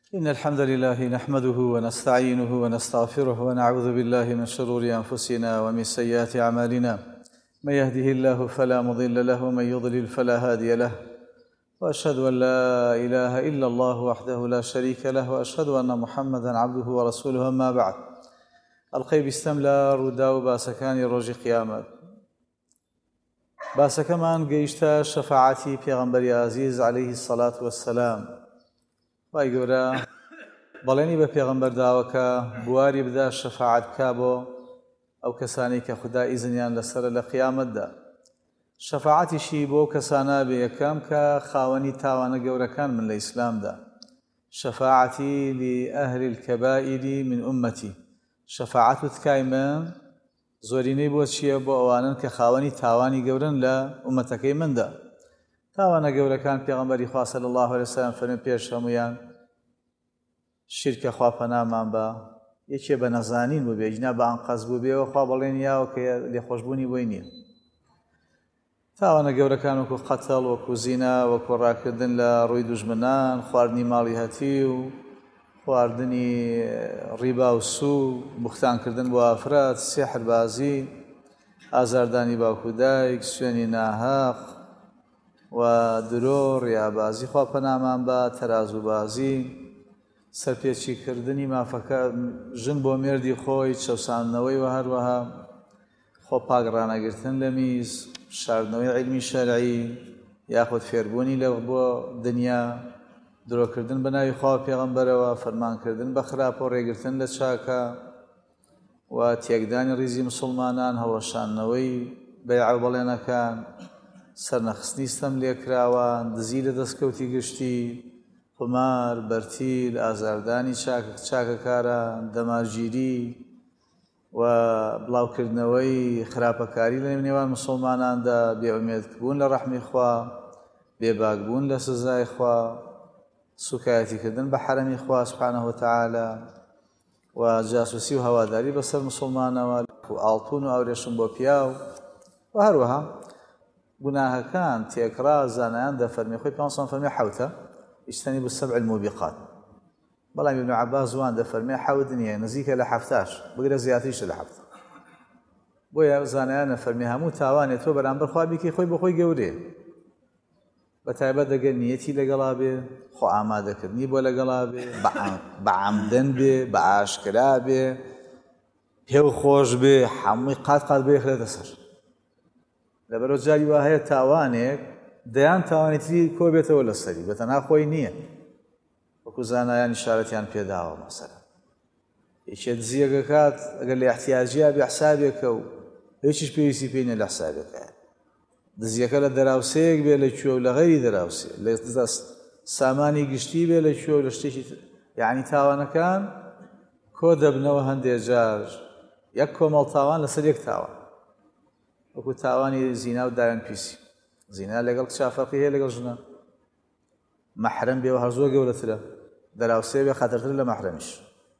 إن الحمد لله نحمده ونستعينه ونستغفره ونعوذ بالله من شرور أنفسنا ومن سيئات أعمالنا. من يهده الله فلا مضل له ومن يضلل فلا هادي له، وأشهد أن لا إله إلا الله وحده لا شريك له، وأشهد أن محمدًا عبده ورسوله. أما بعد، الخير استملا رودا و باسەکانی ڕۆژی قیامەت. باسەکەمان گەیشتە شەفاعەتی پێغەمبەری عەزیز عەلەیهی السەڵات وەسسەلام. خی گەورە بەڵێنی بە پێغەمبەر داوەکە بواری بدا شەفاعەت بکا بۆ ئەو کەسانی کە خوددا ئیزنیان لەسەرە لە قیامەتدا. شەفاعەتیشی بۆ کەسانە بێ یەکەم کە خاوەنی تاوانە گەورەکان من لە ئیسلامدا. شەفاعەتی لأهل الكبائر من أمتي. شەفاعەت بتکای من زۆرینەی بۆ چییە؟ بۆ ئەوانن کە خاوەنی تاوانی گەورن لە ئومەتەکەی مندا. تاوانە گەورەکان پێغەمبەری خوا صلی الله علیه وسلم فەرمووی پێش هەمویان شیرکە، خوا پەنامان بە یەکێ بە نەزانین بوو بێ، جنا بە ئەنقەز بوو بێەوە خوا بەڵێنی یاوە کە لێخۆشبوونی بۆی نییە. تاوانە گەورەکان وەکو قەتەڵ، وەکو زینا، وەکو ڕاکردن لە ڕووی دوژمنان، خواردنی ماڵی هەتی و خواردنی ڕیبا و سوو، بوختانکردن بۆ ئافرەت، سێحربازی، ئازاردانی باوکو دایک، سوێنی ناهەق و درۆ، ڕیابازی، خوا پەنامان بە تەرازوبازی، سەرپێچیکردنی مافەکە ژن بۆ مێردی خۆی، چەوساندنەوەی و هەروەها خۆ پاگڕانەگرتن لە میز، شاردنەوەی عیلمی شەرعی یاخود فێربوونی لە بۆ دنیا، درۆکردن بە ناوی خوا پێغەمبەرەوە، فەرمانکردن بە خراپە و ڕێگرتن لە چاکە و تێکدانی ڕیزی مسلمانان، هەڵەشانەوەی بەیع و بەڵێنەکان، سەرنەخستنی ستەم لێکراوان، دزی لە دەستکەوتی گشتی، قمار، بەرتیل، ئازاردانی چاکەکاران، دەماگیری و بڵاوکردنەوەی خراپەکاری لە نێوان مسلماناندا، بێئومێدبوون لە ڕەحمی خوا، بێباکبوون لە سزای خوا، سوکایەتیکردن بە حەرەمی خوا سوبحانەه وتەعالا و جاسوسی و هەواداری بەسەر مسلمانەوە و ئاڵتون و ئاورێشم بۆ پیاو و هەروەها گوناهەکان تێکڕا زانایان دەفەرمێ، خۆی پێغەمبەر فەرمێ حەوتە اجتەنیبوا السەبع الموبقات. بەڵام ئیبن عەباس وان دەفەرمێ حەوت نییە، نزیکە لە حەفتاش، بگرە زیاتریشە لە حەفتە. بۆیە زانایان دەفەرمێ هەموو تاوانێت تۆ بەرامبەر خوا بیکەی خۆی بە خۆی گەورەیە، بەتایبەت دەگەر نیەتی لەگەڵا بێ، خۆ ئامادەکردنی بۆ لەگەڵا بێ، بە عەمدەن بێ، بە ئاشکرا بێ، پێو خۆش بێ، هەمووی قات بێخرێتە سەر. لەبەرەوە جاری وا هەیە تاوانێک دەیان تاوانی تری کۆ بێتەوە لەسەری، بەتەنها خۆی نییە، وەکو زانایان ئیشارەتیان پێداوە. مەسەلەن یەکێ دزیەکە کات ئەگەر لە احتیاجیا بێ حسابێکە و هیچیش پێویستی پێی نییە لە حسابێکە، دزیەکە لە دەراوسەیەک بێ لە کوێ و لە غەیری دەراوسێ، لە سامانی گشتی بێ لە کوێ و لە شتێکی، یعنی تاوانەکان کۆ دەبنەوە هەندێک جار یەک کۆمەڵ تاوان لەسەر یەک تاوان، وەکو تاوانی زینا و دایان پیسی. زینا لەگەڵ کچا فەرقی هەیە لەگەڵ ژنە، مەحرەم بێ و هەر زۆر گەورەترە، دەراوسێ بێ خەتەرتر لە مەحرەمیش،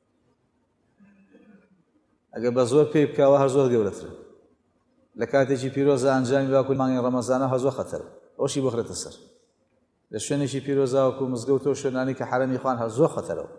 ئەگەر بە زۆر پێی بکاوە هەر زۆر گەورەترە. لە کاتێکی پیرۆزە ئەنجامی باکو مانگی ڕەمەزانە هەر زۆر خەتەرە، ئەوشی بخرێتە سەر. لە شوێنێکی پیرۆزا وەکو مزگەوت و شوێنانی کە حەرەمی خوان هەر زۆر خەتەرەوە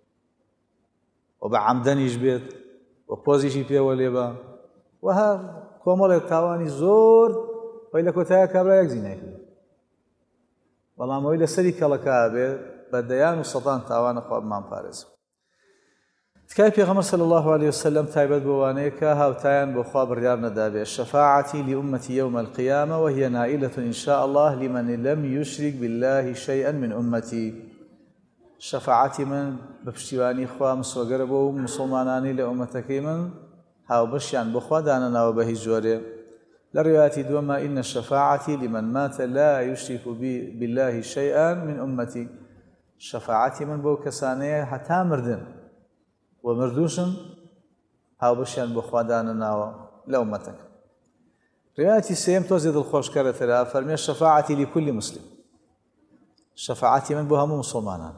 و بە عەمدەنیش بێت و پۆزیشی پێوە لێبە و هەر کۆمەڵێک تاوانی زۆر وی لە کۆتایە کابرا یەک زینای کرد. بەڵام ئەوەی لەسەری کەڵەکە بێت بە دەیان و سەدان تاوانە خوا بمان پارێزم. تکای پێغەمبەر صلی الله عليه وسلم تایبەت بۆوانەیە کە هاوتایان بۆ خوا بڕیار نەدابێ. شەفاعەتی لأمەتی یوم القیامة وهي نائلة إن شاء الله لمن لم يشرك بالله شيئا من أمتي. شەفاعەتی من بە پشتیوانی خوا مسۆگەرە بۆ مسلمانانی لە ئومەتەکەی من هاوبەشیان بۆ خوا دانەناوە بە هیچ جۆرێ. لە ڕێواتی دووەمە إن شەفاعەتی لمن مات لا يشرك بالله شيئا من أمتي. شەفاعەتی من بۆ کەسانەیە هەتا مردن و مردوشن هاوبەشیان بۆ خوا دانەناوە لە ئومەتەکە. ڕێواتی سێم تۆزێ دڵخۆشکەرەترە، فەرمێ شەفاعەتی لكل مسلم. شەفاعەتی من بۆ هەموو مسلمانان.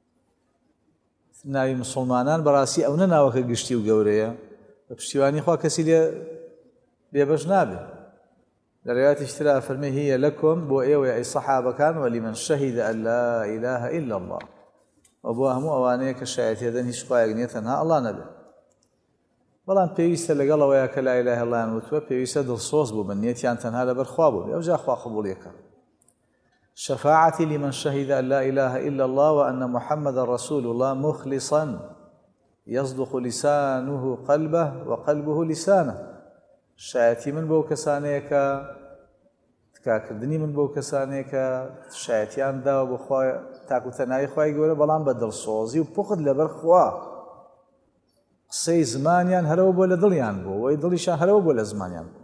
ناوی مسلمانان بەڕاستی ئەو نەناوەکە گشتی و گەورەیە، بە پشتیوانی خوا کەسی لێ بێبەش نابێ. لە ڕێواتی ترا فەرمێ هي لەکم بۆ ئێوە ئەی سەحابەکان وەلیمەن شەهیدە ئەن لا ئیلاهە ئیلا الله. و بۆ هەموو ئەوانەیە کە شایەتێدەن هیچ خوایەک نییە تەنها ئەڵڵا نەبێت. بەڵام پێویستە لەگەڵەوەیە کە لا ئیلاهە ئیلڵا وتووە پێویستە دڵسۆز بوو بن نێتیان تەنها لەبەر خوا بوو ئەو جا خوا قبوڵیەکە. شفاعتي لمن شهد أن لا إله إلا الله وأن محمد رسول الله مخلصا يصدق لسانه قلبه وقلبه لسانه. شایەتی من بەو کەسانەیە کە تکاکردنی من بەو کەسانەیە کە شایەتیان داوە بۆ تاکوتەنایی خوای گەورە بەڵام بە دڵسۆزی و پوخت لەبەر خوا. قسەی زمانیان هەرەوە بۆ لە دڵیان بوو وەی دڵیشان هەرەوە بۆ لە زمانیان بوو.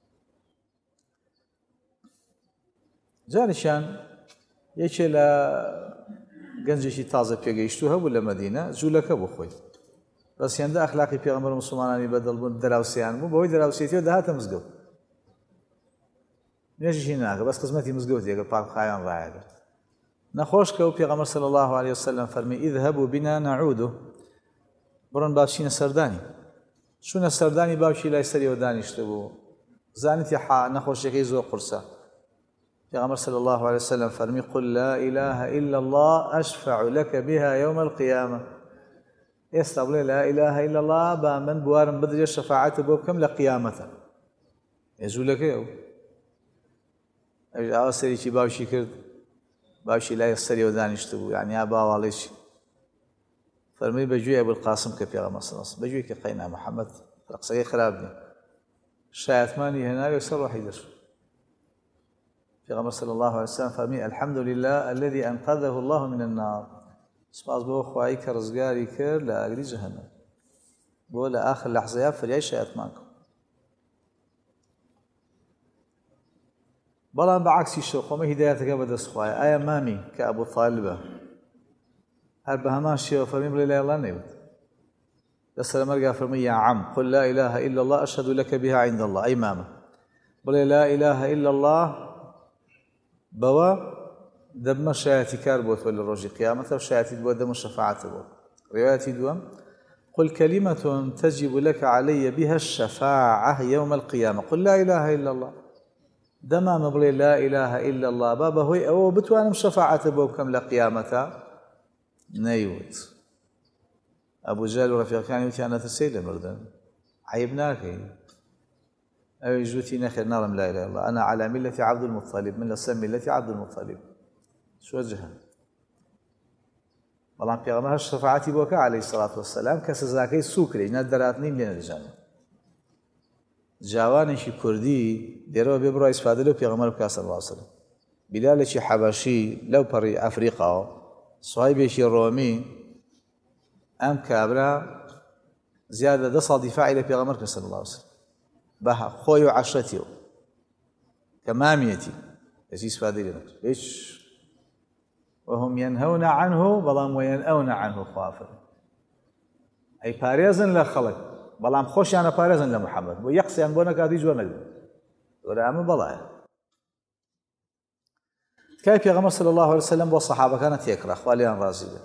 جارێکیان یەکێ لە گەنجێکی تازە پێگەیشتوو هەبوو لە مەدینە جوولەکە بۆ خۆی بەسیێندا ئەخلاقی پێغەمبەر مسلمانانی بەدڵبوون دراوسیان بوو بەهۆی دراوسێتیەوە دەهاتە مزگەوت نوێژیشی ناکە بەس خزمەتی مزگەوتی ئەگەر پاکخایان ڕایەگرت نەخۆش کە و پێغەمبەر صلی الله علیه وسلم فەرمی اذهبوا بنا نعود بڕۆن با بچینە سەردانی چوونە سەردانی باوکی لای سەریەوە دانیشتە بوو زانیتی نەخۆشیەکەی زۆر قورسە پیغمبر صلی الله علیه وسلم فرمی قل لا اله الا الله اشفع لك بها يوم القيامه استقبل لا اله الا الله با من بوارم بدري شفاعت بو بكم لقيامته يزولك يو اجا سري شي باوشي كرد باوشي لا يسري ودانشتو يعني ابا واليش فرمي بجوي ابو القاسم كبيغمبر صلى الله عليه وسلم بجوي كقينا محمد رقصي خرابني شايتماني هنا يسر وحيدر پیغمبر صلی الله علیه وسلم فرمی الحمد لله الذي انقذه الله من النار سپاس بۆ خوایی کە ڕزگاری کرد لە ئاگری جەهەنەم بۆ لە ئاخر لەحزەیە فریای شایەتمان کرد. بەڵام بەعکسی شەو خۆمە هیدایەتەکە بەدەست خوایە ئایا مامی کە ئەبوو طالبە هەر بە هەمان شێوە فەرمی بڵێ لا ئیلاهە نەیوت لەسەر مەرگا فەرمی یا عەم قل لا إله إلا الله أشهد لك بها عند الله ئەی مامە بڵێ لا إله إلا الله بەوە دەبمە شایەتی کار بۆ تۆ لە ڕۆژی قیامەتە و شایەتیت بۆ دەم و شەفاعەتە بۆ. ڕێوایەتی دووەم قل كلمة تجب لك علي بها الشفاعة يوم القيامة قل لا إله إلا الله دەمامە بڵێ لا إله إلا الله با بەهۆی ئەوە بتوانم شەفاعەتە بۆ بکەم لە قیامەتە نەیوت. ئەبوو جەهل و ڕەفیقەکانی وتیان نەترسەی لە مردن عیب ناکەی أو جوتي نخير نرم لا إله إلا الله أنا على ملة عبد المطلب من لسم ملة عبد المطلب شو وجهها والله بيغمبر الشفاعة بوكا عليه الصلاة والسلام كسزاكي سوكري ندراتني لنا الجنة جوانشي كردي ديروا بيبروا استفاده له بيغمبر صلى الله عليه وسلم بلال شي حبشي لو بري أفريقيا صهيب شي رومي أم كابرا زيادة ده صديفة إلى بيغمبر صلى الله عليه وسلم بها خوي وعشرتي كماميتي يسيس فادي ايش وهم ينهون عنه بلام وينأون عنه خافر اي باريزن لخلق بلام خوش انا باريزن لمحمد ويقصي ان بونك هذه جونك ولا ام بلايا كيف يا غمر صلى الله عليه وسلم والصحابه كانت يكره خواليان رازيه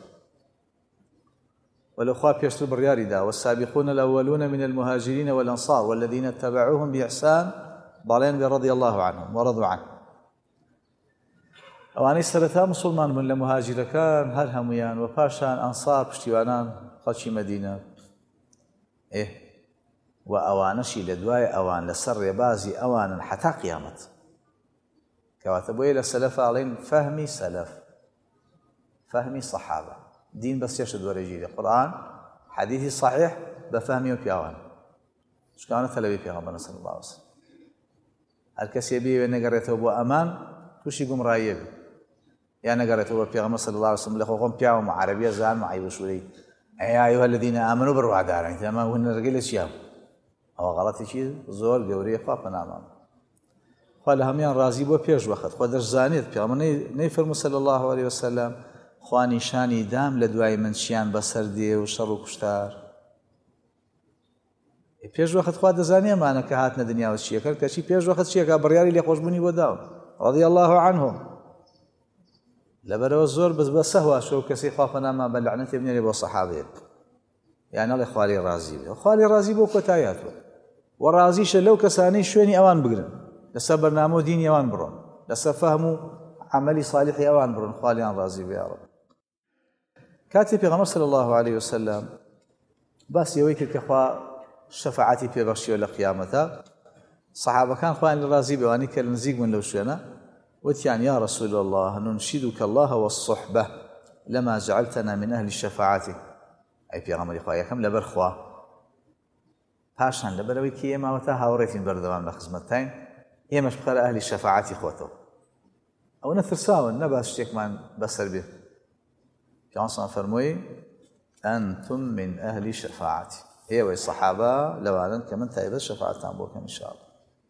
والأخوة بيشتروا بالرياري دا والسابقون الأولون من المهاجرين والأنصار والذين اتبعوهم بإحسان ضالين رضي الله عنهم ورضوا عنه أواني سرتا مسلمان من المهاجر كان هر هميان وباشان أنصار بشتيوانان خلشي مدينة وأوانشي لدواي أوان لسر بازي أوانا حتى قيامت كواتبوا إلى سلف عليهم فهمي سلف فهمي صحابة دين بس يشهد ورجيل القرآن حديثي صحيح بفهمي وبياوان شو كانت تلبي بيغمبر صلى الله عليه وسلم الكسي بي ونقريته بو أمان توشي قم رايب يا نقريته بو بيغمبر صلى الله عليه وسلم لخوكم بياوان مع عربية زان مع يوشولي يا أيها الذين آمنوا بالروع دارا انت ما هو الرجل الشياب أو غلطي شيء زول قوري خافنا أمام قال هميان رازي بو بيج وقت خودش زانيت بيغمبر نيفرمو صلى الله عليه وسلم خوانی شانی دام لە دوای منشیان بەسەر دێ و شەڕ و کوشتار پێش وەخت خوا دەزانێ ئەمانە کە هاتنە دنیاوە چیەکەن کەچی پێش وەخت چیەکە بڕیاری لێخۆشبوونی بۆ داون رضی الله عنهم لەبەرەوە زۆر بە سەهوا شەو کەسەی خوا پەنامان بە لەعنەتێ بنێرێ بۆ سەحابەیەک یان ئەڵێ خوا لێی ڕازی بێ خوا لێی ڕازی بۆ کۆتایی هاتووە و ڕازیشە لەو کەسانەی شوێنی ئەوان بگرن لەسەر بەرنامە و دینی ئەوان بڕۆن لەسەر فەهم و عەمەلی صالحی ئەوان بڕۆن خوا لێیان ڕازی بێ یا ڕەب كاتي پێغەمبەر صلى الله عليه وسلم باسی ئەوەی کرد کە خوا شەفاعەتی پێبەخشیوە لە قیامەتە سەحابەکان خوایان لە ڕازی بێوانی کە لە نزیک بوون لەو شوێنە وتیان یا رسول الله ننشدك الله والصحبة لما جعلتنا من أهل الشفاعة أي پێغەمبەری خوا یەکەم لەبەر خوا پاشان لەبەرەوەی کە ئێماوەتە هاوڕێتین بەردەوام لە خزمەتتاین ئێمەش بخەرە ئەهلی شەفاعەتی خۆتەوە ئەو نەترساون نەباس شتێکمان بەسەر بێت پیانسان فەرمووی أنتم من أهل الشفاعة ئێوەی سەحابە لەوانن کە من تایبەت شەفاعەتتان بۆ بکەم ئینشاءالله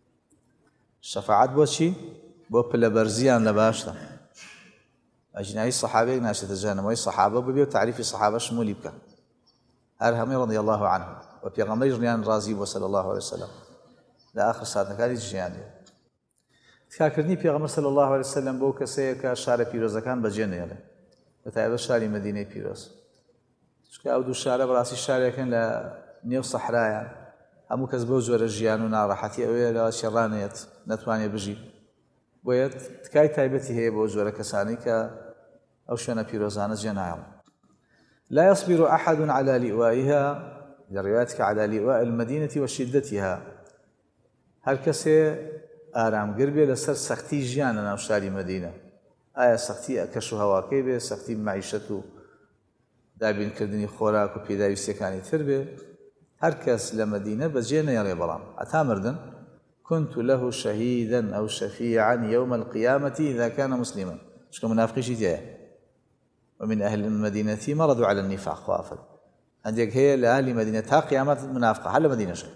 شەفاعەت بۆچی بۆ پلەبەرزیان لە باشدا ئەجنایی سەحابەیەک ناچێتە جەهەنەمەوەی سەحابە ببێ و تعریفی سەحابە شمولی بکە هەر هەمووی رضی الله عنه و پێغەمبەری ژیان ڕازی بۆ صلی الله عليه وسلم لە ئاخر ساتەکانی ژیانی تکاکردنی پێغەمبەر صلی الله عليه وسلم بۆ کەسەیە کە شارە پیرۆزەکان بەجێنێڵێ بەتایبەت شاری مەدینەی پیرۆز چونکە ئەو دوو شارە بەڕاستی شارێکن لە نێو سەحرایان هەموو کەس بەو جۆرە ژیان و ناڕەحەتی ئەوەیە لە شێڕانێت نەتوانێت بژی بۆیە تکای تایبەتی هەیە بۆ جۆرە کەسانی کە ئەو شوێنە پیرۆزانە جێنایڵ لا يصبر أحد على لئوائها لروايتك على لئواء المدينة وشدتها هر کەسێ ئارامگر بێ لەسەر سەختی ژیانە ناو شاری مەدینە ئایا سەختی کەش و هەواکەی بێ سەختی معیشەت و دابینکردنی خۆراک و پێداویستەکانی تر بێ هەر کەس لە مەدینە بەجێ نەیەڵێ بەڵام ئەتا مردن كنت له شهيدا أو شفيعا يوم القيامة إذا كان مسلما شكو منافقي شيء ومن أهل المدينة مرضوا على النفاق خوافل عندك هي لأهل مدينة قيامات منافقة حل مدينة شيء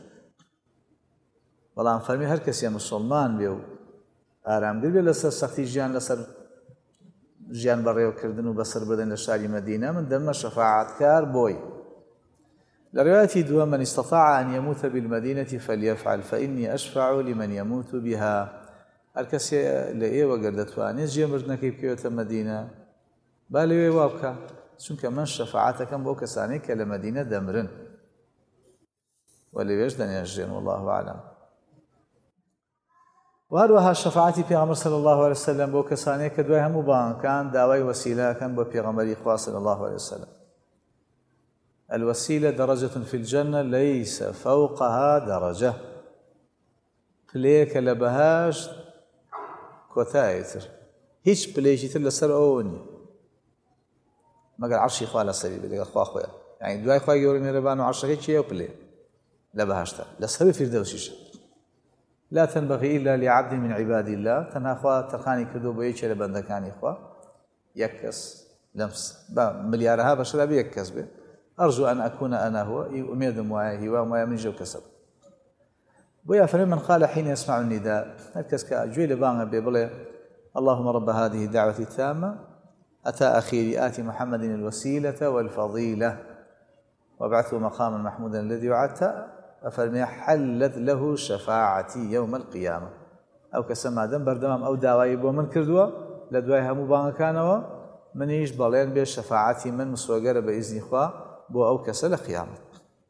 والله فرمي هر كسي مسلمان بيو آرام قلبي لسر سختي جيان لسر جيان بريو كردن وبصر بدن لشاري مدينة من دم شفاعة كار بوي لرواية دوا من استطاع أن يموت بالمدينة فليفعل فإني أشفع لمن يموت بها الكسي لأيه وقردتواني جي مردنكي بكيوة المدينة بالي وابكا چونکە من شەفاعەتەکەم بۆ کەسانەی کە لە مەدینە دەمرن وەلێوێش دەنێژێن والله أعلم وهروەها شەفاعەتی پێغەمبەر صلی الله عليه وسلم بۆ کەسانەی کە دوای هەموو بانگەکان داوای وەسیلەکەن بۆ پێغەمبەری خوا صلی الله عليه وسلم الوسيلة درجة في الجنة ليس فوقها درجة پلەیەکە لە بەهاشت کۆتاییتر هیچ پلەیەکی تر لەسەر ئەوە نییە مەگەر عەرشی خوا لەسەری بێ لەگەڵ خوا خۆیان یعنی دوای خوای گەورە میهرەبان و عەرشەکەی چییە و پلێ لە بەهاشتا لەسەر فیردەوسیشە لا تنبغي إلا لعبد من عباد الله تەنها خوا تەرخانی کردو بۆ یەکێ لە بەندەکانی خوا یەک کەس لەم ملیارەها بەشەدا بێ یەک کەس بێ أرجو أن أكون أنا هو أمێدم وایە هیوام وایە من ژێ و کەسە بۆیە فەرمێ من قال حين يسمع النداء هەر کەس کە گوێی لە بانگە بێ بڵێ اللهم رب هذه الدعوة التامة أتى أخير آت محمد الوسيلة والفضيلة وابعثه مقاما محمودا الذي وعدته أفرمي حلت له شفاعتي يوم القيامة أو كسما دم بردمام أو داوای بۆ من کردووە لە دوای هەموو بانگەکانەوە منیش بەڵێن بێ شەفاعەتی من مسوەگەرە بە ئیزنی خوا بۆ ئەو کەسە لە قیامەت.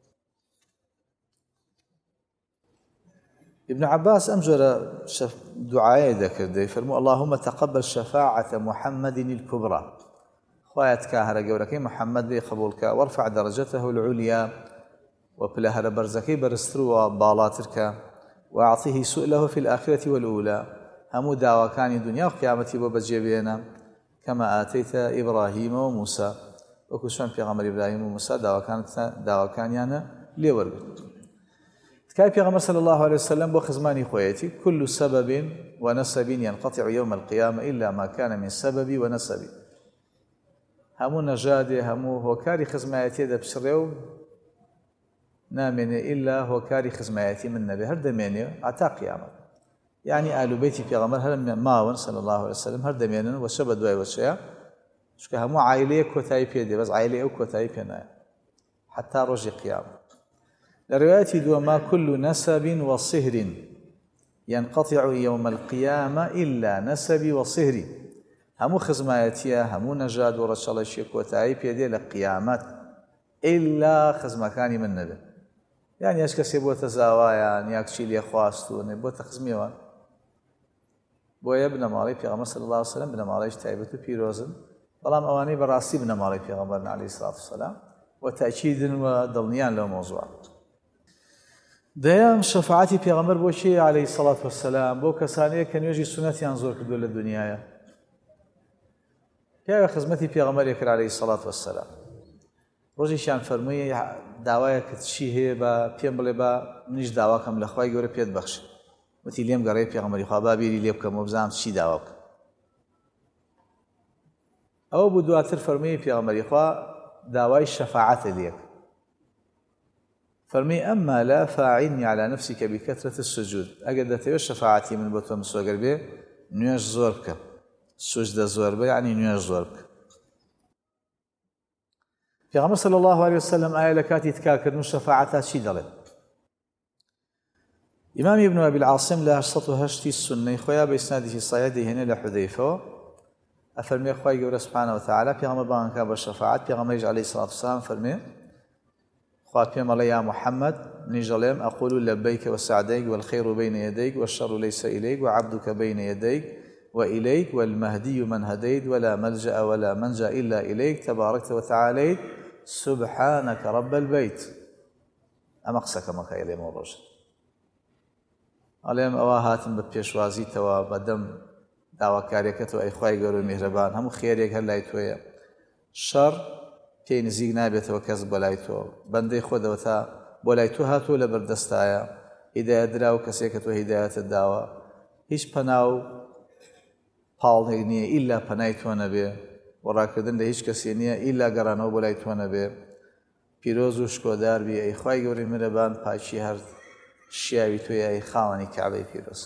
ابن عباس أم جرى دعاء ذكر يفرموا اللهم تقبل شفاعة محمد الكبرى خوات كاهر جوركي محمد بي قبولك وارفع درجته العليا وبلهر برزكي برستروا بالاترك وأعطيه سؤله في الآخرة والأولى هم دعوة كان الدنيا وقيامتي وبجيبينا كما آتيت إبراهيم وموسى وكشان في غمر إبراهيم وموسى دعوة كان يعني ليورد كاي پیغمبر صلى الله عليه وسلم بو خزماني خويتي كل سبب ونسب ينقطع يوم القيامة إلا ما كان من سبب ونسب همو نجاده همو هوكاري خزمايتي ده بشريو نامن إلا هوكاري خزمايتي من نبي هر دمينيو عتا قيامة يعني آل بيتي پیغمبر هر ماون صلى الله عليه وسلم هر دمينن وشبه دواي وشيا شكا همو عائلية كوتاي بيدي بس عائلية أو كوتاي بينايا حتى رجي قيامة لرواية دوما كل نسب وصهر ينقطع يوم القيامة إلا نسب وصهر همو خزمايتيا همو نجاد ورشالة شيك وتعي بيدي للقيامات إلا خزمكاني من نبي يعني أشكسي بو تزاوايا نياكشي لي خواستوني بو تخزميوان بو يبنى مالي في غمر صلى الله عليه وسلم بنى ماليش تعيبتو بيروزن بەڵام ئەوانەی بەڕاستی بنەماڵی پێغەمبەرن عەلەیهی سڵات وسەلام وتەئکیدن و دڵنیان لەو مۆزوعە. دەیان شەفاعەتی پێغەمبەر بۆ چییە عەلەیهی سڵات وسەلام؟ بۆ کەسانەیە کە نوێژی سونەتیان زۆر کردووە لە دنیایە. پیاوێ خزمەتی پێغەمبەرێ کرد عەلەیهی سڵات وسەلام. ڕۆژێکیان فەرمووی داوایەکت چی هەیە بە پێم بڵێ بە منیش داواکەم لە خوای گەورە پێت بەخشێ. وتی لێم گەڕێ پێغەمبەری خوا با بیری لێ بکەمەوە بزانم چی داوا بکەم. ئەوە بوو دواتر فەرمووی پێغەمبەری خوا داوای شەفاعەتە لێک. فەرمی ئەمما لا فاعلنی على نفسك بكثرة السجود. ئەگەر دەتەوێت شەفاعەتی من بۆ تۆ مسۆگەر بێ نوێژ زۆر بکە. سوجدە زۆر بە یعنی نوێژ زۆر بکە. پێغەمبەر صلی الله عليه وسلم ئایا لە کاتی تکاکردن و شەفاعەتا چی دەڵێت؟ ئیمامی ابن ئەبی العاصم لە 808 سنەی خۆیان بە ئیسنادێکی صحیح دەیهێنێ لە حودەیفەوە ئەفەرمێ خوای گەورە سوبحانه وتعالى پێغەمبەر بانگەکە بە شەفاعەت پێغەمبەریش عەلەیهی سڵات وسەلام فەرمێ خوا پێم ئەڵێ یا محەممەد منیش دەڵێم ئەقول لەبەیک وسعدەیک والخير بين يديك والشر ليس إليك وعبدك بين يديك وإليك والمهدي من هديت ولا ملجأ ولا منجا إلا إليك تباركت وتعاليت سبحانك رب البيت. ئەمە قسەکەمەکە ئەڵێم ئەو ڕۆژە ئەڵێم ئەوە هاتم بە پێشوازیتەوە بەدەم داواکاریەکەتەوە ئەی خوای گەورە و میهرەبان هەموو خێرێک هەر لای تۆیە شەڕ پێی نزیک نابێتەوە کەس بە لای تۆ بەندەی خۆدەوە تا بۆ لای تۆ هاتووە لە بەردەستایە هیدایەت درا و کەسێک کە تۆ هیدایەتت داوە هیچ پەنا و پاڵێک نییە ئیلا پەنای تۆ نەبێ و ڕاکردن لە هیچ کەسێ نییە ئیلا گەڕانەوە بۆ لای تۆ نەبێ پیرۆز و شکۆدار بی ئەی خوای گەورەی میهرەبان پاچی هەر شیاوی تۆیە ئەی خاوەنی کەعبەی پیرۆز.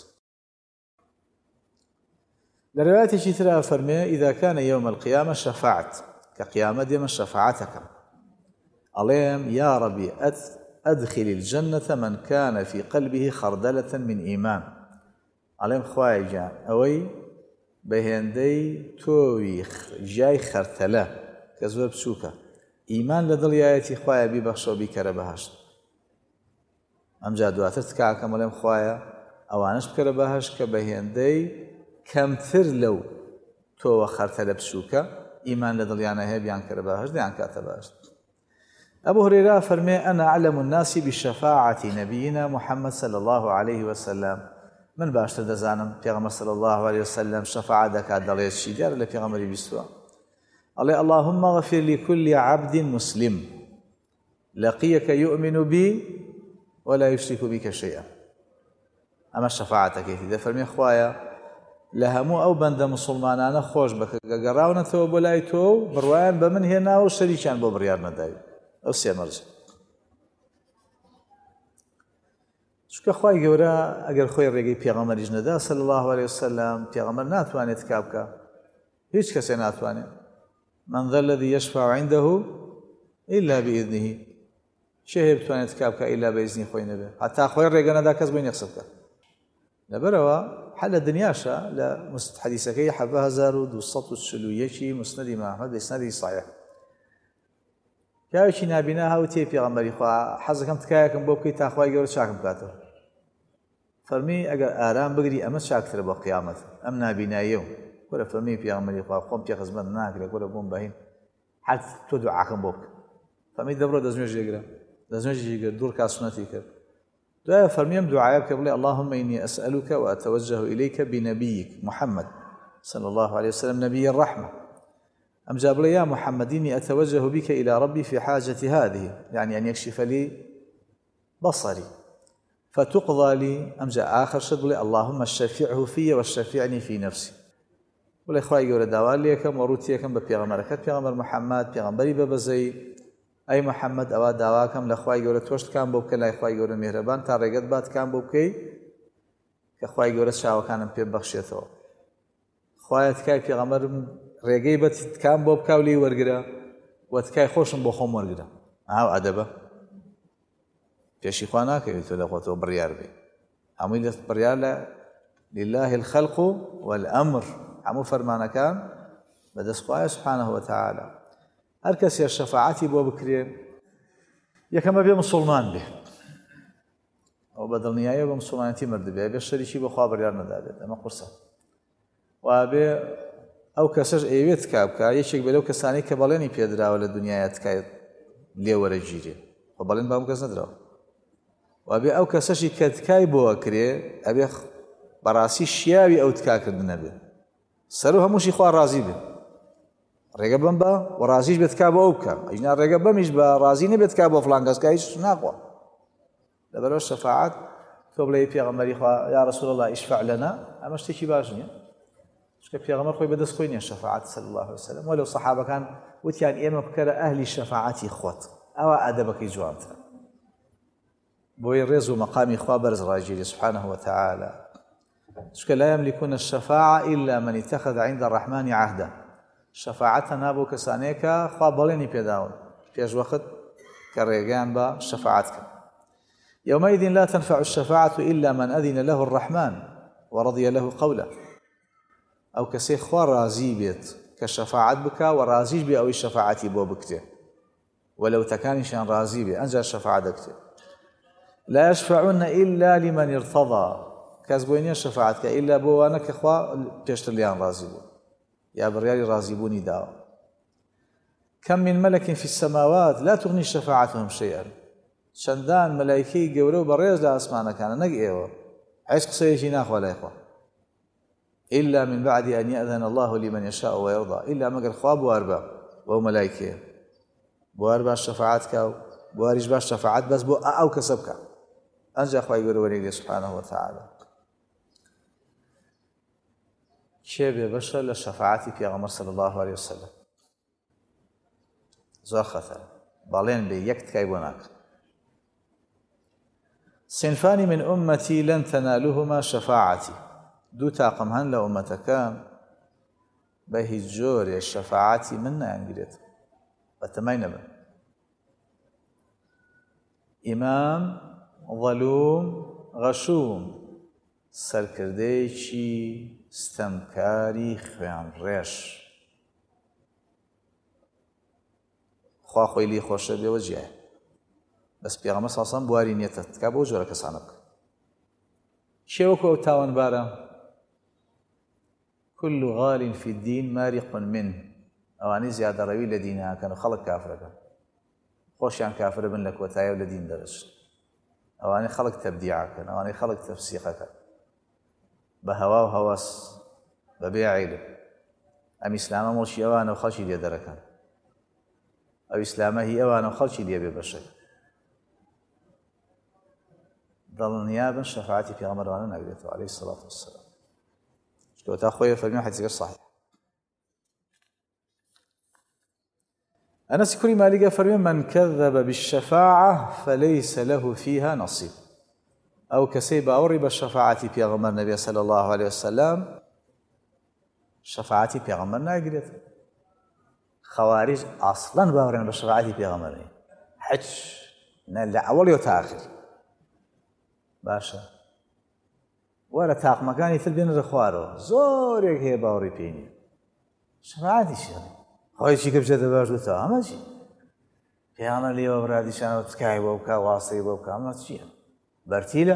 لە ڕوايەتێکی ترا فەرمێ ئیذا کان یوم القیامە شەفاعت کە قیامەت دێمە شەفاعەتەکەم ئەڵێم یا ربی أدخل الجنة من كان في قلبه خردلة من إيمان. ئەڵێم خوای گیان ئەوەی بەهێندەی تۆوی ژای خەرتەلە کە زۆر بچووکە ئیمان لە دڵیایەتی خوایە بیبەخشەوە بیکەرە بەهەشت. ئەمجا دواتر تکاکەم ئەڵێم خوایە ئەوانش بکەرە بەهەشت کە بەهێندەی کەمتر لەو تۆوە خەرتەلە بچووکە ئیمان لە دڵیانە هەیە بیان کەرە بەهەشت دەیان کاتە بەهەشت. أبو هريرة فرمي أنا أعلم الناس بشفاعة نبينا محمد صلى الله عليه وسلم. من باشتر دەزانم پێغەمبەر صلى الله عليه وسلم شفاعة دەکات دەڵێت چی دیارە لە پێغەمبەری بیستووە ئەڵێ اللهم اغفر لكل عبد مسلم لقيك يؤمن بي ولا يشرك بك شيئا. ئەمە شەفاعەتەکەیەتی دەفەرمێ خوایە لە هەموو ئەو بەندە مسلمانانە خۆش بکە کە گەڕاونەتەوە بۆ لای تۆ و بڕوایان بە من هێناوە و شەریکیان بۆ بڕیار نەداوی. ئەو سێ مەرجە. چونکە خوای گەورە ئەگەر خۆی ڕێگەی پێغەمبەریش نەدا صلی الله عليه وسلم پێغەمبەر ناتوانێت تکا بکە هیچ کەسێ ناتوانێت. من ذا الذي يشفع عنده إلا بإذنه. چێ هەیە بتوانێت تکا بکە ئیلا بە ئیزنی خۆی نەبێ هەتا خۆی ڕێگە نەدا کەس بۆی نەقسە بکە. لەبەرەوە حەل لە دنیاشە لە حەدیثەکەی 7241 مسند ئیمام ئەحمەد بە ئیسنادی صحیح پیاوێکی نابینا هاوتێ پێغەمبەری خوا حەزەکەم تکایەکەم بۆ بکەیت تا خوای گەورە چاکم بکاتەوە. فەرمی ئەگەر ئارام بگری ئەمە چاکترە بۆ قیامەت ئەم نابیناییە و وەرە فەرمی پێغەمبەری خوا خۆم پێ خزمەت ناکرێ وەرە بۆم بەهین حەت تۆ دوعاکەم بۆ بکە. فەرمی دەبڕۆ دەستنوێژی گرە دەستنوێژی کرد دوور کاسونەتی کرد دوایە فەرمیم دوعاە بکە بڵێ اللهم إني أسألك وأتوجه إليك بنبيك محمد صلى الله عليه وسلم نبي الرحمة. أمجا بلي يا محمد إني أتوجه بك إلى ربي في حاجة هذه يعني أن يكشف لي بصري فتقضى لي. أمجا آخر شد بلي اللهم الشفيعه في والشفعني في نفسي. بلي خواهي قولة داوال ليكم وروتيكم ببيغمركت بيغمر محمد بيغمبري ببزي أي محمد أوا داواكم لخواهي قولة توشت كان بوبك لا خواهي قولة مهربان تا رقت بات كان بوبكي كخواهي قولة شاو كانم بيبخشيته خواهي تكاي بيغمر ڕێگەی بە تکام بۆ بکاو لێی وەرگرە و تکای خۆشم بۆ خۆم وەرگرە. ئاو ئەدەبە پێشی خوا ناکەوێت تۆ لە خۆتەوە بڕیار بێ هەمووی دەست بڕیار لە لله الخلق والأمر هەموو فەرمانەکان بەدەست خوایە سبحانه وتعالى. هەر کەسێ شەفاعەتی بۆ بکرێن یەکەمە بێ مسڵمان بێ ئەو بە دڵنیاییەوە بە مسڵمانەتی مرد بێ بێ شەریکی بۆ خوا بڕیار نەدابێت ئەمە قورسە و بێ ئەو کەسەش ئەوێت تکا بکە یەکێک بێ لەو کەسانی کە بەڵێنی پێدراوە لە دنیاە تکایە لێ وەرەگیرێ خۆ بەڵێن بام کەس نەدراوە وابێ ئەو کەسەشی کە تکای بۆوە کرێ ئەبێ بەڕاستی شیاوی ئەو تکاکردن نەبێ سەر و هەمووشی خوا ڕازی بێ ڕێگە بم بە و ڕازیش بێت کا بۆ ئەو بکە ئەجنا ڕێگە بەمیش بە ڕازی نەبێت کا بۆ فڵان کەس هیچ ناخوا لەبەرەوە شەفاعەت تۆ بڵێ پێغەمبەری خوا یا رسول الله اشفع لنا ئەمە شتێکی باش نییە چکە پێغەمبەر خۆی بەدەست خۆی نییە شەفاعەت صلی الله عليه وسلم وەلەو سەحابەکان وتیان ئێمە بکەرە ئەهلی شەفاعەتی خۆت ئەوە ئەدەبەکەی جوانترە بۆی ڕێز و مەقامی خوا بەرز ڕاگیری سبحانه وتعالى چکە لا يملكون الشفاعة إلا من اتخذ عند الرحمن عهدا شەفاعەتە نابۆ کەسانەیە کە خوا بەڵێنی پێداون پێش وەخت کە ڕێگەیان بە شەفاعەت کرد يومئذ لا تنفع الشفاعة إلا من أذن له الرحمن ورضي له قوله أو كسي خوا رازي بيت كشفاعت بك ورازيش بي أو الشفاعة بو بكته ولو تكاني شان رازي بي أنجا الشفاعة دكته لا يشفعون إلا لمن ارتضى كازبوينيا الشفاعة إلا بو أنا كخوا بيشتر ليان رازي بو يا بريالي رازي بوني داو كم من ملك في السماوات لا تغني شفاعتهم شيئا شندان ملائكي گەورە و بەڕێز لە ئاسمانەکانە نەک ئێوە هیچ قسەیەکی ناخوا لای خوا إلا من بعد أن يأذن الله لمن يشاء ويرضى إلا مەگەر خوا بوار بە بەو مەلایکەیە بوار باش شەفاعەت کە و بواریش باش شەفاعەت بەس بۆ ئەو کەسە بکە ئەنجا خوای گەورە وەرێگرێ سبحانه وتعالى کێ بێ بەشە لە شەفاعەتی پێغەمبەر صلی الله عليه وسلم زۆر خەتەرە بەڵێن بێ یەک تکای بۆ ناکرێت صنفان من أمتي لن تنالهما شفاعتي دو تاقم هن لأمتك بهي جور الشفاعتي منا أنجلت بتمين بن إمام ظلوم غشوم سركرديشي استمكاري خوان ريش خوا خوي لي خوش بي وجهه بس پێغەمبەر صلی الله علیه و سلم بواری نیەتە تکا بۆ جۆرە کەسانە بکە شێوەکو ئەو تاوانبارە كل غال في الدين مارق منه ئەوانەی زیادە ڕەوی لە دینەکەن و خەڵک کافرەکەن خۆشیان کافرە بن لە کۆتاییە و لە دین دەرەچن ئەوانەی خەڵک تەبدیعەکەن ئەوانەی خەڵک تەفسیقەکەن بە هەوا و هەوەس بەبێ عیلم ئەم ئیسلامە مۆشی ئەوانە و خەڵکی لێ دەرەکەن ئەو ئیسلامە هی ئەوانە و خەڵکی لێ بێ بەشەی ضلنيابا شفاعتي في غمر وانا نقدرته عليه الصلاة والسلام شكو تاخويا فرمي حديث غير صحيح أنس كل ما لقى فرمي من كذب بالشفاعة فليس له فيها نصيب أو كسيب أورب الشفاعة في غمر النبي صلى الله عليه وسلم شفاعتي في غمر نقدرته خوارج أصلا باورين بالشفاعة في غمر حج لا أول يتآخر باشە وەرە تاقمەکانی تر بێنرە خوارەوە زۆرێک هەیە باوەڕی پێی نییە شەفاعەتی چییە خۆی چی کە بچێتە باش دوتەوە ئەمە چی پێیانە لێوە برادیشانەوە تکای بۆ بکە واسەی بۆ بکە ئەمە چییە بەرتیلە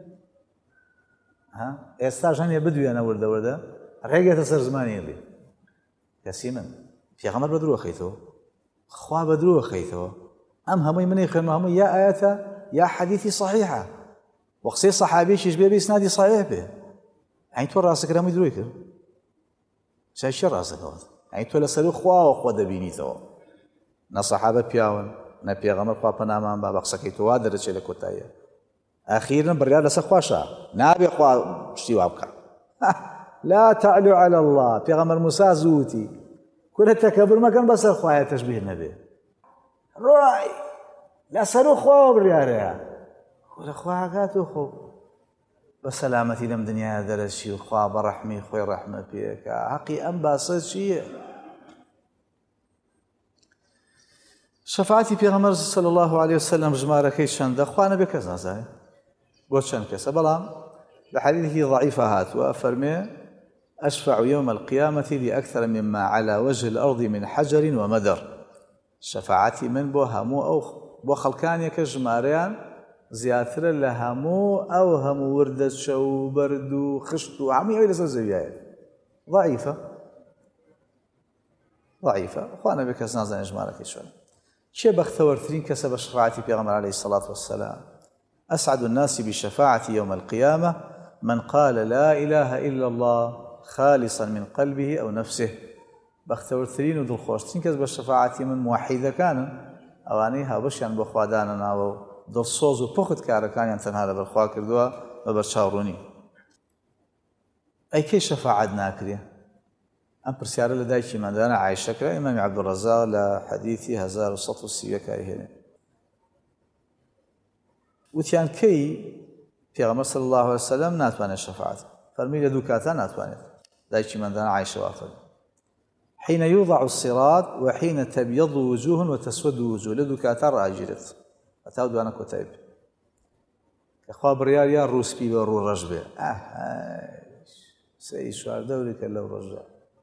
ئێستاش هەنێ بدوێنە وردەوردە ڕێگێتە سەر زمانی لێ کەسی من پێغەمبەر بە درۆ خەیتەوە خوا بە درۆ خەیتەوە ئەم هەمووی منی خوێنمە هەمووی یا ئاەتە یا حەدیثی صحیحە وقصي صحابي شيش بيبي اسنادي صحيح به يعني تو راسك رامي دروي كر شايش راسك هذا يعني تو لسلو خوا وخوا دبيني تو نا صحابه بياون نا بيغمر خوا بنامان بابا قسكي تو وادر چه لكوتايه اخيرا بريال لس خواشا نابي خوا شتي وابكا لا تعلوا على الله بيغمر موسى زوتي كل التكبر ما كان بس خوا تشبيه النبي راي لا سلو خوا بريال ولا خوا هاتو خو بسلامتي لم دنيا درسي وخوا برحمي خوي رحمة بيك حقي أم باصد شيء شفاعتي بيغمبر صلى الله عليه وسلم جمارة كي شند أخوانا بكذا زاي قلت شن كذا بلام لحديثه ضعيفة هات وأفرمي أشفع يوم القيامة لأكثر مما على وجه الأرض من حجر ومدر شفاعتي من بو همو أو بو خلقان يكجماريان زیاتر لە هەموو ئەو هەموو وردە چە و بەرد و خشت و هەمووی ئەوی لەسەر زەویایە ضعیفە ضعيفة وأنا بكس نازن إجمالك شون شيء بختورترين كسب شفاعتي في غمر عليه الصلاة والسلام أسعد الناس بشفاعتي يوم القيامة من قال لا إله إلا الله خالصا من قلبه أو نفسه بختورترين ودل خوشتين كسب شفاعتي من موحدة كان أواني هابشيان بخوادانا ناو دل صوز وبخد كاركان ينتنها لبرخوا كردوا وبرشاوروني أي كي شفاعت ناكرية أم برسيارة لدايشي من دانا عايشة كرا إمام عبد الرزاق لحديثي 1130 كارهين وتيان كي في غمر صلى الله عليه وسلم ناتوان الشفاعة فرمي لدوكاتا ناتوان دايشي من دانا عايشة وافر حين يوضع الصراط وحين تبيض وجوه وتسود وجوه لدوكاتا راجرت أتاودو أنا كتاب كخواب ريال يا روس بي ورو رجبه سي شوار دوري كالو رجع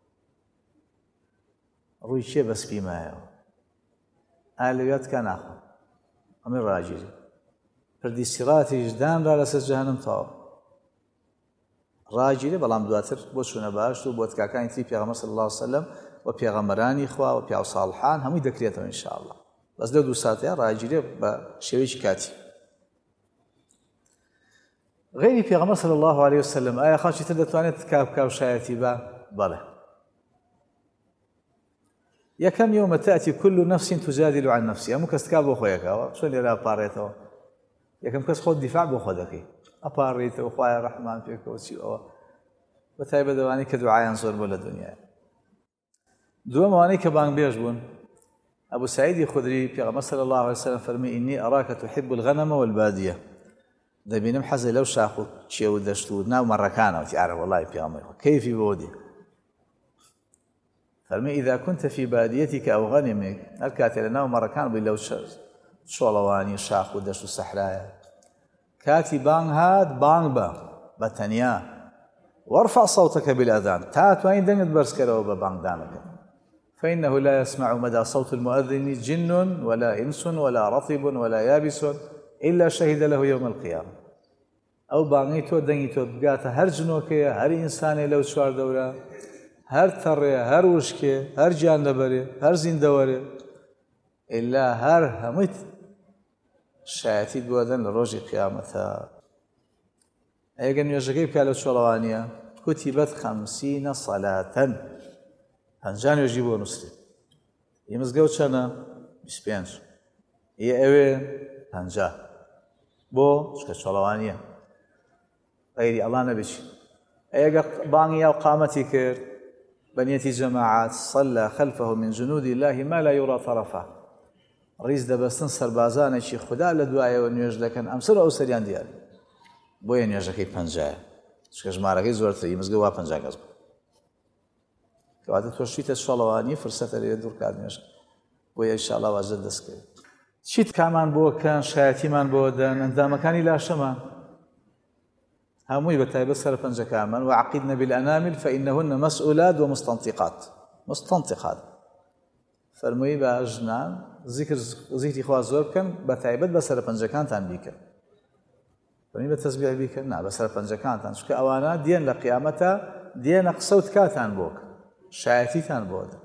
روي شي بس بيمايو آلويات كان أخو أمي راجري فردي سراتي جدان را لسر جهنم تاو راجري بلام دواتر بوشونا باش و بوت كاكاني تري پیغمبر صلى الله عليه وسلم و پیغمبراني خوا و پیغمبر صالحان همي دكريتهم إن شاء الله بس لو دو ساعتها راجري بشويش كاتي غيري پیغمبر صلى الله عليه وسلم آية خاشي تدتوانيت كاب شايتي بله يا كم يوم تأتي كل نفس تجادل عن نفسها مكستكاب وخويك شو اللي لا باريته يا كم كس خود دفاع بخودك أباريته وخويا الرحمن فيك وشيء وتايب دواني كدعاء ينصر بولا الدنيا دوا مواني كبان بيجبون أبو سعيد الخدري في صلى الله عليه وسلم فرمي إني أراك تحب الغنم والبادية دبي نمحز لو شاخو شيء ودشتو ناو مرة كان وتعرف والله في أمريكا كيف بودي فرمي إذا كنت في باديتك أو غنمك الكاتل ناو مرة كان بلو شولواني شاخو دشتو الصحراء كاتي بان هاد بان بتنيا وارفع صوتك بالأذان تات وين دنت برسكرو ببان دانك فإنه لا يسمع مدى صوت المؤذن جن ولا إنس ولا رطب ولا يابس إلا شهد له يوم القيامة أو بانيتو دنيتو بقاتا هر جنوكي هر إنساني لو شوار دورا هر تريا هر وشكي هر جان لبري هر زندوري إلا هر هميت شايتي بودن لروج قيامتها أيقن يجيب كالو شولوانيا كتبت 50 صلاة هنجان يجيبوا نسلي يمزقوا شنا 25 هي أوي هنجا بو شكا شولوانيا غيري الله نبيش أيقا بانيا وقامتي كير بنيتي جماعات صلى خلفه من جنود الله ما لا يرى طرفه رئيس دبستن سربازان شي خدا لدوايا ونيوج لكن أمسر أو سريان ديالي بۆیە نوێژەکەی 50 چکە ژمارەکەی زۆرتری مزگە وا 50 کەس بوو کەواتە تۆ شیتە شەڵەوانی فرسەتە لێ دوورکات نوێژ بۆیە ئینشاءڵڵا واجب دەستکەوێت چیت کامان بۆ کەن شایەتیمان بۆ دەن ئەندامەکانی لاشەمان هەمووی بەتایبەت سەر پەنجەکانمان وعقیدن بالأنامل فإنهن مسؤولات ومستنطقات فەرمووی بە ژنان زیکری خوا زۆر بکەن بەتایبەت بەسەر پەنجەکانتان بیکەن فەرمی بە تەسبیح بیکەن نا بەسەر پەنجەکانتان چونکە ئەوانە دێن لە قیامەتە دێنە قسە و تکاتان بۆ کە شایەتیتان بۆ دەن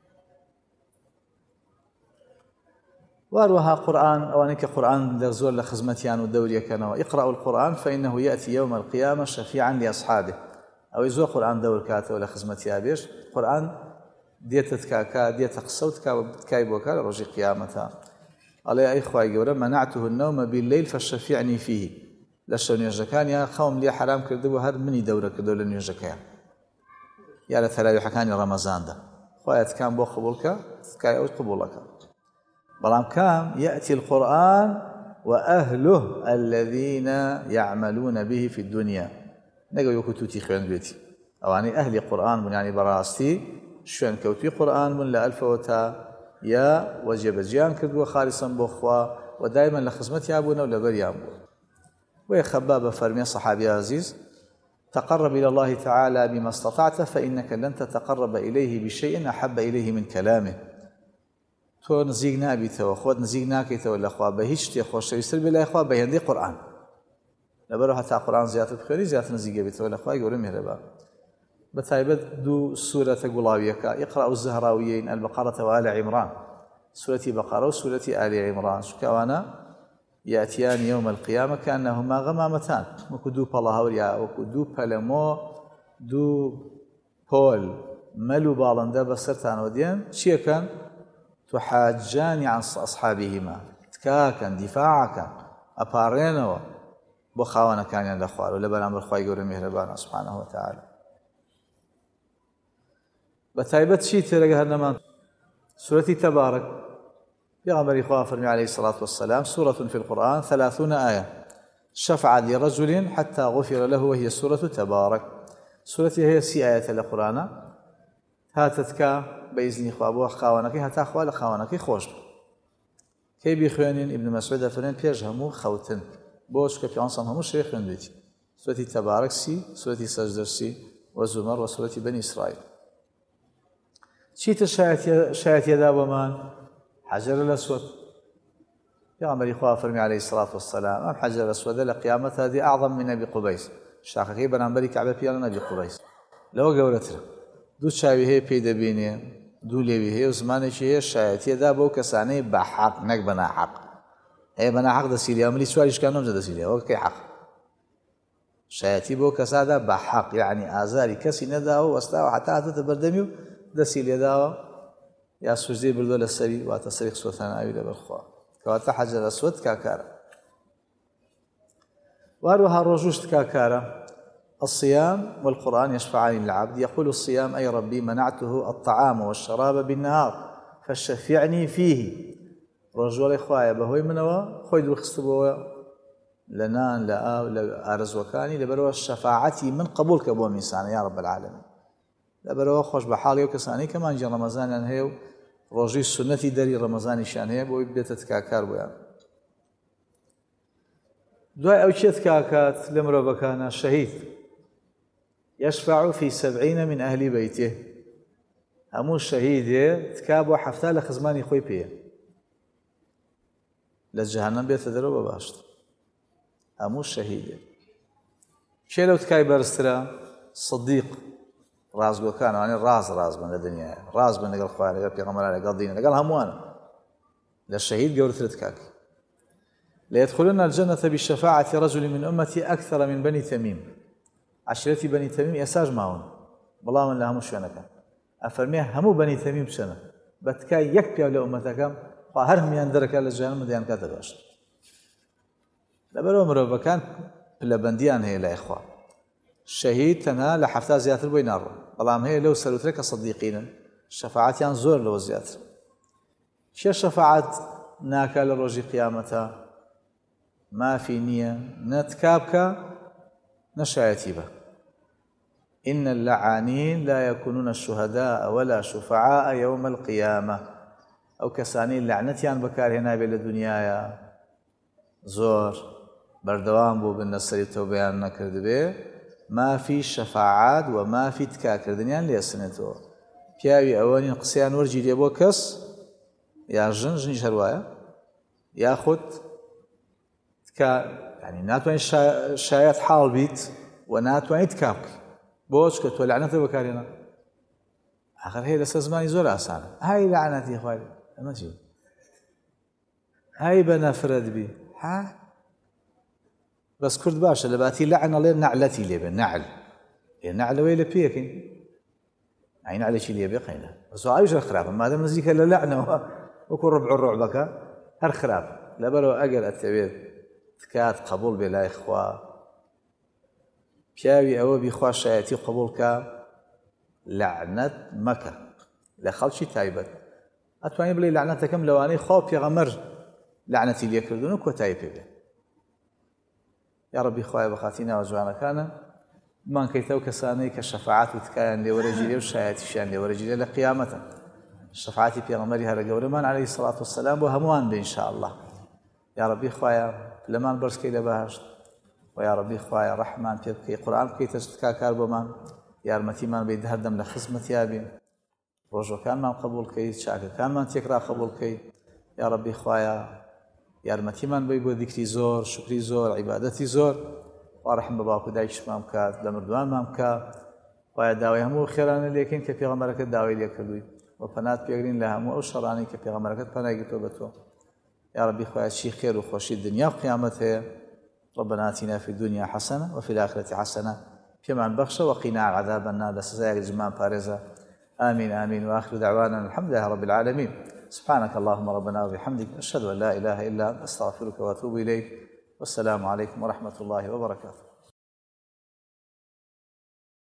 واروها قرآن أواني كقرآن لزور لخزمتيان ودوري كانوا اقرأوا القرآن فإنه يأتي يوم القيامة شفيعا لأصحابه أو يزور قرآن دور كاته ولا خزمتيا بيش قرآن ديت كاكا ديت قصوت كايبوكا رجي قيامتها قال يا إخوة يقول منعته النوم بالليل فالشفيعني فيه لشون يجكان يا قوم لي حرام كردوا هر مني دورة كردوا لن يجكان يا لثلاث حكاني رمضان ده خوات كان بو قبولك كاي أو قبولك بلام كام يأتي القرآن وأهله الذين يعملون به في الدنيا نقول يكتوتي خيان بيتي أو يعني أهل القرآن من يعني براستي شوان كوتي قرآن من لألف وتا يا وجب جيان كردوا خالصا بخوا ودائما لخزمتي أبونا ولا بري أبونا ويخباب فرمي صحابي عزيز تقرب إلى الله تعالى بما استطعت فإنك لن تتقرب إليه بشيء أحب إليه من كلامه تو نزیک نابیتەوە خۆت نزیک ناکەیتەوە لە خوا بە هیچ شتێک خۆشەویستتر بێ لای خوا بە هێندەی قورئان لەبەرەوە هەتا قورئان زیاتر بخوێنی زیاتر نزیک دەبێتەوە لە خوای گەورە مێهرەبان بتايبت دو سورة قلاويك اقرأوا الزهراويين البقرة وآل عمران سورة بقرة وسورة آل عمران شكوانا يأتيان يوم القيامة كأنهما غمامتان وكو دو بلاهوريا وكو دو بلمو دو بول ملو بالندا بسرتان وديان شيء كان تحاجان عن أصحابهما تكاكا دفاعكا أبارينوا بخوانا كان عند أخوار ولبنا أمر خواهي قول مهربانا سبحانه وتعالى بتايبت شيء تلقى هنما سورة تبارك بيغمر إخوة فرمي عليه الصلاة والسلام سورة في القرآن 30 آية شفعت لرجل حتى غفر له وهي سورة تبارك سورة هي 6 آيات القرآن هاتتك بإذن إخوة أبوه خاونك هاتا أخوة لخاونك خوش كي بيخوانين ابن مسعود فرمي بيج همو خوتن بوش كفي عنصان همو شيخ دويتي سورة تبارك سي سورة سجدر سي وزمر وسورة بني إسرائيل شيت شايت يدا ومان حجر الأسود يا عمر إخوة فرمي عليه الصلاة والسلام أم حجر الأسود لقيامة هذه أعظم من أبي قبيس شاخكي بنامبري كعبة بيانا أبي قبيس لو قولتنا دو شاوي هي بيدا بيني دو ليوي هي وزماني هي شايت يدا بو كساني بحق نك بنا حق هي بنا حق دسيليا أمري سؤالش كانوا مجد دسيليا وكي حق شايتي بو كسادا بحق يعني آزاري كسي نداو واستاو حتى تتبردميو دسيليا داو يا سوزي بردو للسري واتسريق سوثانا أبي لبالخوا كواتا حجر الأسود كاكارا واروها الرجوش كاكارا الصيام والقرآن يشفعان للعبد يقول الصيام أي ربي منعته الطعام والشراب بالنهار فشفعني فيه رجل إخوايا بهوي منوا خويد وخستبوا لنان لأرز وكاني لبروا الشفاعتي من قبولك أبو ميسان يا رب العالمين لبروا خوش بحالي وكساني كمان جا رمضان هيو روجي السنة داري رمضان شان هي بو يبدأ تتكاكار بيان دعاء أو تكاكات لمرو بكان شهيد يشفع في 70 من أهل بيته همو الشهيد تكابو حفتا لخزماني خوي بيه لجهنم بيتدروا بباشت همو الشهيد شي لو تكاي برسترا صديق رازقو كان يعني راز من الدنيا راز من قال خواني قال بيغمر على قال دين قال هموانا للشهيد قولت لتكاك ليدخلن الجنة بالشفاعة رجل من أمتي أكثر من بني تميم عشيرتي بني تميم يساج معون والله من لهم شونك أفرميه همو بني تميم سنة بتكاي يكبي على أمتكم فهرهم يندرك على الجهنم ديان كاتباش لبرو مرو بكان بلبنديان هي لا إخوة الشهيد تنا لحفتا زيادة بين الرب بلام هي لو سلوترك صديقين الشفاعات زور لو زيادة شي الشفاعات ناكا لروجي قيامتها ما في نية نتكابك نشايتيبه إن اللعانين لا يكونون الشهداء ولا شفعاء يوم القيامة أو كسانين لعنتيان بكار هنا بالدنيا زور بردوام بو بالنصر توبيان نكرد به ما في شفاعات وما في تكاكردنيان ليسنتو پیاوی ئەوەنی قسەیان وەرجی لێ بۆ کەس یا ژنیش هەروایە یاخود يعني ناتوانیت شایەت حاڵ بیت و ناتوانیت تکا بکەی بۆچ کە تۆ لەعنەتە بەکارهێنا ئاخر هەیە لەسەر زمانی زۆر ئاسانە های لەعنەتی خوای ئەمە چی های بە نەفرەت بی بەس کورد باشە لە باتی لەعن ئەڵێ نەعلەتی لێ بێ نەعل نەعلەوەی لە پێکەین عين على شيء اللي بقينا بس عايش الخراب ما دام نزيك الا لعنه وكل ربع الرعبك هالخراب لا بلو اجل التبير تكات قبول بلا اخوه بياوي او بيخوا شياتي قبولك لعنه مكه لا خلشي تايبت اتواني بلي لعنتكم لو اني خوف يا غمر لعنتي اللي يكردونك وتايبه يا ربي خويا بخاتينا وجوانا كان من كيتو كساني كشفاعات وتكان لورجلي وشاياتشان لورجلي لقيامته الشفاعات في غمرها لقولمان عليه الصلاة والسلام وهموان بإن شاء الله يا ربي خوايا لمان برسكي لباهشت ويا ربي خوايا رحمن تبكي قرآن كي تشتكا كاربمان يا رمتي من بيدهردم لخزمة يابين روجو كان من قبول كي شاكا كان من تكرا قبول كي يا ربي خوايا يا رمتي من بيبو ذكري زور شكري زور عبادتي زور وارحم باباك ودايش مامكات لمردوان مامكات وایە داوای هەموو خێرانە لێکین کە پێغەمبەرەکەت داوای لێ کردووی و پەنات پێگرین لە هەموو ئەو شەڕانی کە پێغەمبەرەکەت پەنای گرتووە بە تۆ. يا ربي خويا شي خير وخوشي الدنيا وقيامتها. ربنا آتنا في الدنيا حسنة وفي الآخرة حسنة كما بخش وقنا عذاب النار. لسزايا الجمال بارزة. آمين آمين. وآخر دعوانا الحمد لله رب العالمين. سبحانك اللهم ربنا وبحمدك أشهد أن لا إله إلا أنت أستغفرك وأتوب إليك. والسلام عليكم ورحمة الله وبركاته.